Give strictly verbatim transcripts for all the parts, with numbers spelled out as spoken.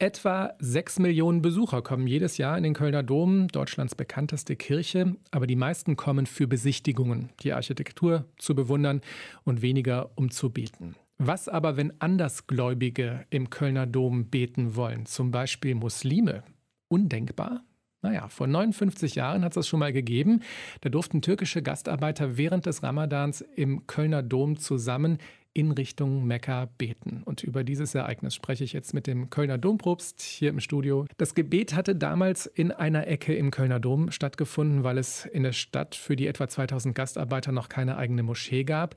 Etwa sechs Millionen Besucher kommen jedes Jahr in den Kölner Dom, Deutschlands bekannteste Kirche. Aber die meisten kommen für Besichtigungen, die Architektur zu bewundern und weniger um zu beten. Was aber, wenn Andersgläubige im Kölner Dom beten wollen, zum Beispiel Muslime? Undenkbar? Naja, vor neunundfünfzig Jahren hat es das schon mal gegeben. Da durften türkische Gastarbeiter während des Ramadans im Kölner Dom zusammen in Richtung Mekka beten. Und über dieses Ereignis spreche ich jetzt mit dem Kölner Dompropst hier im Studio. Das Gebet hatte damals in einer Ecke im Kölner Dom stattgefunden, weil es in der Stadt für die etwa zweitausend Gastarbeiter noch keine eigene Moschee gab.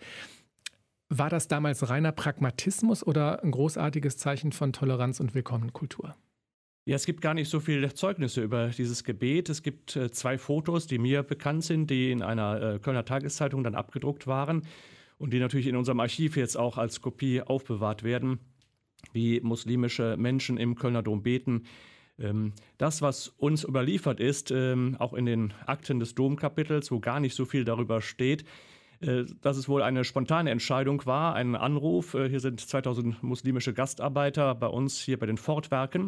War das damals reiner Pragmatismus oder ein großartiges Zeichen von Toleranz und Willkommenkultur? Ja, es gibt gar nicht so viele Zeugnisse über dieses Gebet. Es gibt äh, zwei Fotos, die mir bekannt sind, die in einer äh, Kölner Tageszeitung dann abgedruckt waren und die natürlich in unserem Archiv jetzt auch als Kopie aufbewahrt werden, wie muslimische Menschen im Kölner Dom beten. Ähm, das, was uns überliefert ist, ähm, auch in den Akten des Domkapitels, wo gar nicht so viel darüber steht, äh, dass es wohl eine spontane Entscheidung war, ein Anruf. Äh, hier sind zweitausend muslimische Gastarbeiter bei uns hier bei den Fortwerken.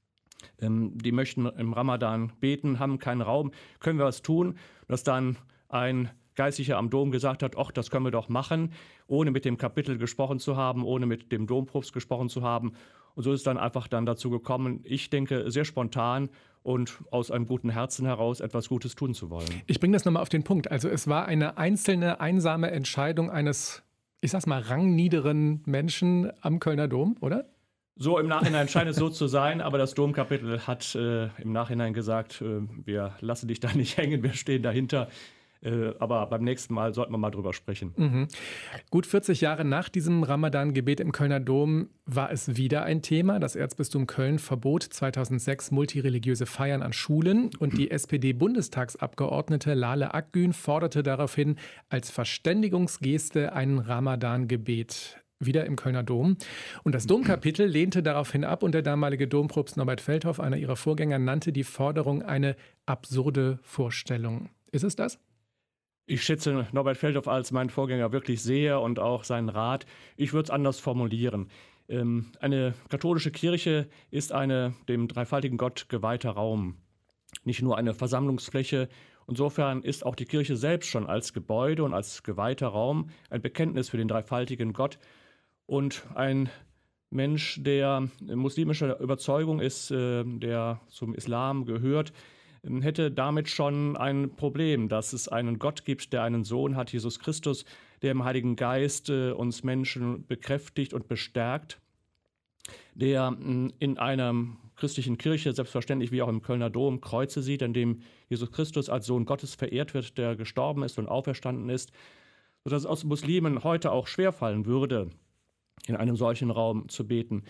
Ähm, die möchten im Ramadan beten, haben keinen Raum. Können wir was tun? Dass dann ein Geistlicher am Dom gesagt hat, ach, das können wir doch machen, ohne mit dem Kapitel gesprochen zu haben, ohne mit dem Dompropst gesprochen zu haben. Und so ist es dann einfach dann dazu gekommen, ich denke, sehr spontan und aus einem guten Herzen heraus etwas Gutes tun zu wollen. Ich bringe das nochmal auf den Punkt. Also es war eine einzelne, einsame Entscheidung eines, ich sag's mal, rangniederen Menschen am Kölner Dom, oder? So im Nachhinein scheint es so zu sein, aber das Domkapitel hat äh, im Nachhinein gesagt, äh, wir lassen dich da nicht hängen, wir stehen dahinter. Äh, aber beim nächsten Mal sollten wir mal drüber sprechen. Mhm. Gut vierzig Jahre nach diesem Ramadan-Gebet im Kölner Dom war es wieder ein Thema. Das Erzbistum Köln verbot zweitausendsechs multireligiöse Feiern an Schulen und die S P D-Bundestagsabgeordnete Lale Akgün forderte daraufhin als Verständigungsgeste ein Ramadan-Gebet wieder im Kölner Dom. Und das Domkapitel lehnte daraufhin ab und der damalige Dompropst Norbert Feldhoff, einer ihrer Vorgänger, nannte die Forderung eine absurde Vorstellung. Ist es das? Ich schätze Norbert Feldhoff als meinen Vorgänger wirklich sehr und auch seinen Rat. Ich würde es anders formulieren. Ähm, eine katholische Kirche ist eine dem dreifaltigen Gott geweihter Raum, nicht nur eine Versammlungsfläche. Insofern ist auch die Kirche selbst schon als Gebäude und als geweihter Raum ein Bekenntnis für den dreifaltigen Gott. Und ein Mensch, der muslimischer Überzeugung ist, äh, der zum Islam gehört, hätte damit schon ein Problem, dass es einen Gott gibt, der einen Sohn hat, Jesus Christus, der im Heiligen Geist äh, uns Menschen bekräftigt und bestärkt, der mh, in einer christlichen Kirche, selbstverständlich wie auch im Kölner Dom, Kreuze sieht, in dem Jesus Christus als Sohn Gottes verehrt wird, der gestorben ist und auferstanden ist, sodass es aus Muslimen heute auch schwerfallen würde, in einem solchen Raum zu beten.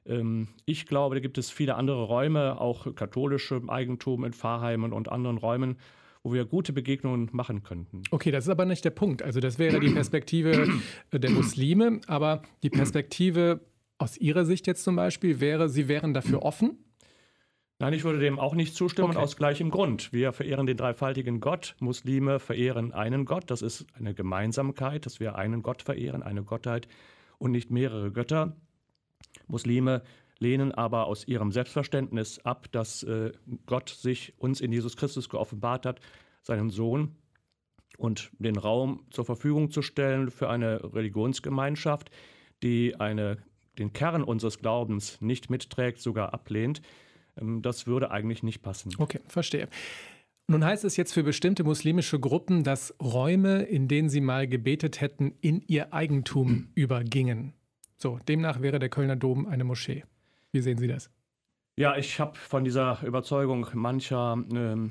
Ich glaube, da gibt es viele andere Räume, auch katholische Eigentum in Pfarrheimen und anderen Räumen, wo wir gute Begegnungen machen könnten. Okay, das ist aber nicht der Punkt. Also das wäre die Perspektive der Muslime, aber die Perspektive aus Ihrer Sicht jetzt zum Beispiel wäre, Sie wären dafür offen? Nein, ich würde dem auch nicht zustimmen, Okay. Aus gleichem Grund. Wir verehren den dreifaltigen Gott, Muslime verehren einen Gott. Das ist eine Gemeinsamkeit, dass wir einen Gott verehren, eine Gottheit und nicht mehrere Götter. Muslime lehnen aber aus ihrem Selbstverständnis ab, dass äh, Gott sich uns in Jesus Christus geoffenbart hat, seinen Sohn, und den Raum zur Verfügung zu stellen für eine Religionsgemeinschaft, die eine, den Kern unseres Glaubens nicht mitträgt, sogar ablehnt. Ähm, das würde eigentlich nicht passen. Okay, verstehe. Nun heißt es jetzt für bestimmte muslimische Gruppen, dass Räume, in denen sie mal gebetet hätten, in ihr Eigentum übergingen. So, demnach wäre der Kölner Dom eine Moschee. Wie sehen Sie das? Ja, ich habe von dieser Überzeugung mancher ähm,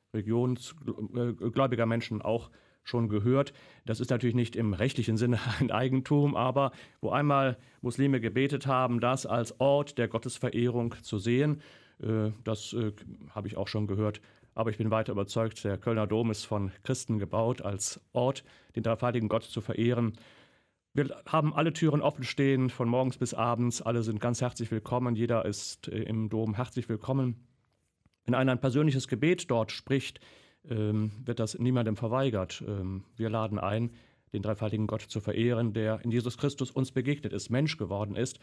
religionsgläubiger Menschen auch schon gehört. Das ist natürlich nicht im rechtlichen Sinne ein Eigentum, aber wo einmal Muslime gebetet haben, das als Ort der Gottesverehrung zu sehen, äh, das äh, habe ich auch schon gehört. Aber ich bin weiter überzeugt, der Kölner Dom ist von Christen gebaut als Ort, den dreifaltigen Gott zu verehren. Wir haben alle Türen offen stehen, von morgens bis abends. Alle sind ganz herzlich willkommen. Jeder ist äh, im Dom herzlich willkommen. Wenn einer ein persönliches Gebet dort spricht, ähm, wird das niemandem verweigert. Ähm, wir laden ein, den dreifaltigen Gott zu verehren, der in Jesus Christus uns begegnet ist, Mensch geworden ist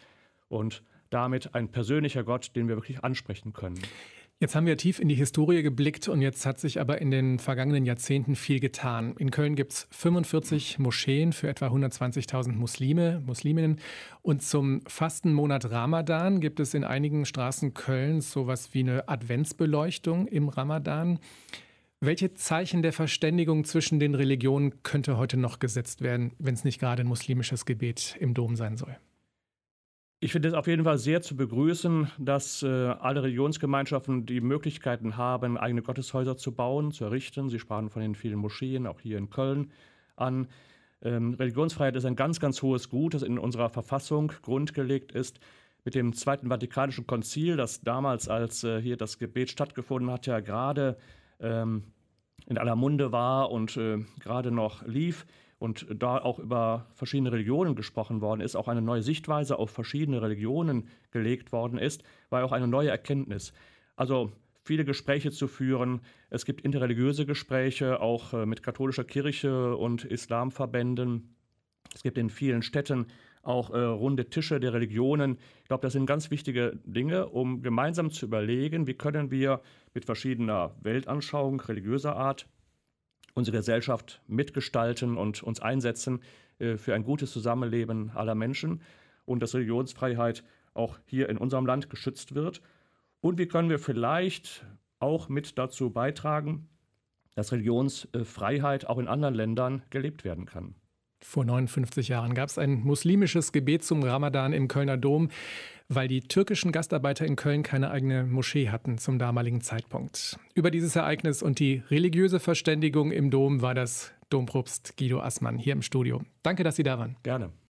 und damit ein persönlicher Gott, den wir wirklich ansprechen können. Jetzt haben wir tief in die Historie geblickt und jetzt hat sich aber in den vergangenen Jahrzehnten viel getan. In Köln gibt es fünfundvierzig Moscheen für etwa hundertzwanzigtausend Muslime, Musliminnen. Und zum Fastenmonat Ramadan gibt es in einigen Straßen Kölns sowas wie eine Adventsbeleuchtung im Ramadan. Welche Zeichen der Verständigung zwischen den Religionen könnte heute noch gesetzt werden, wenn es nicht gerade ein muslimisches Gebet im Dom sein soll? Ich finde es auf jeden Fall sehr zu begrüßen, dass äh, alle Religionsgemeinschaften die Möglichkeiten haben, eigene Gotteshäuser zu bauen, zu errichten. Sie sprachen von den vielen Moscheen, auch hier in Köln, an. Ähm, Religionsfreiheit ist ein ganz, ganz hohes Gut, das in unserer Verfassung grundgelegt ist. Mit dem Zweiten Vatikanischen Konzil, das damals, als äh, hier das Gebet stattgefunden hat, ja gerade ähm, in aller Munde war und äh, gerade noch lief, und da auch über verschiedene Religionen gesprochen worden ist, auch eine neue Sichtweise auf verschiedene Religionen gelegt worden ist, war auch eine neue Erkenntnis. Also viele Gespräche zu führen. Es gibt interreligiöse Gespräche, auch mit katholischer Kirche und Islamverbänden. Es gibt in vielen Städten auch äh, runde Tische der Religionen. Ich glaube, das sind ganz wichtige Dinge, um gemeinsam zu überlegen, wie können wir mit verschiedener Weltanschauung, religiöser Art, unsere Gesellschaft mitgestalten und uns einsetzen äh, für ein gutes Zusammenleben aller Menschen und dass Religionsfreiheit auch hier in unserem Land geschützt wird. Und wie können wir vielleicht auch mit dazu beitragen, dass Religionsfreiheit auch in anderen Ländern gelebt werden kann. Vor neunundfünfzig Jahren gab es ein muslimisches Gebet zum Ramadan im Kölner Dom, weil die türkischen Gastarbeiter in Köln keine eigene Moschee hatten zum damaligen Zeitpunkt. Über dieses Ereignis und die religiöse Verständigung im Dom war das Dompropst Guido Assmann hier im Studio. Danke, dass Sie da waren. Gerne.